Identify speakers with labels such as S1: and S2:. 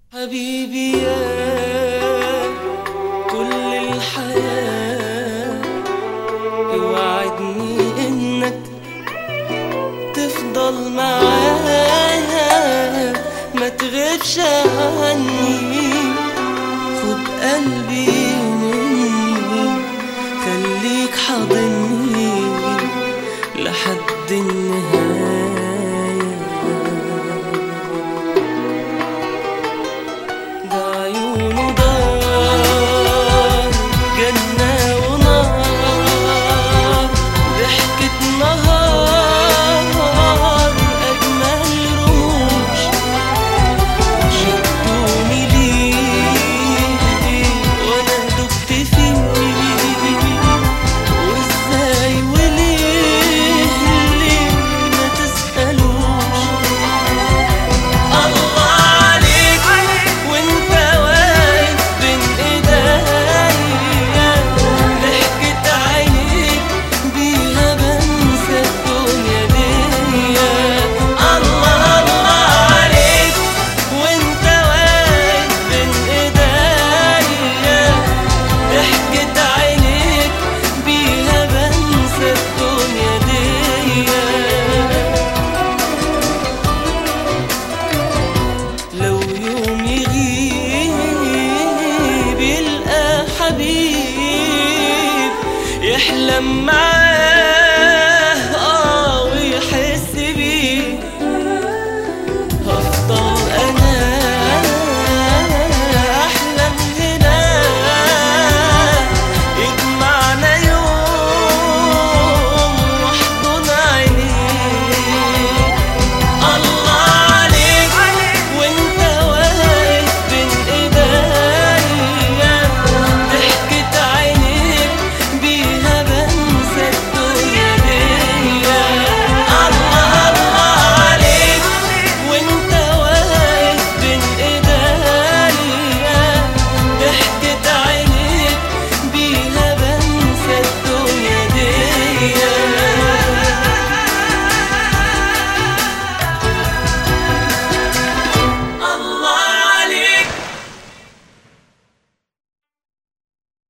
S1: حبيبي يا كل الحياة، اوعدني انك تفضل معايا، ما تغيبش عني، خد قلبي مني، خليك حاضني لحد النهاية. ده عيونه دار جنة ونار، ضحكة نهار أجمل رموش، شدوني ليه وأنا دبت فيه، وإزاي وليه ليه ما تسألوش. الله عليك وانت واقف بين ايديا، ضحكة عينيك بيها بنسى الدنيا ديا. الله الله عليك وانت واقف بين ايديا، ضحكة عينيك بيها بنسى الدنيا ديا. لو يوم يغيب يلقى حبيب يحلم معاه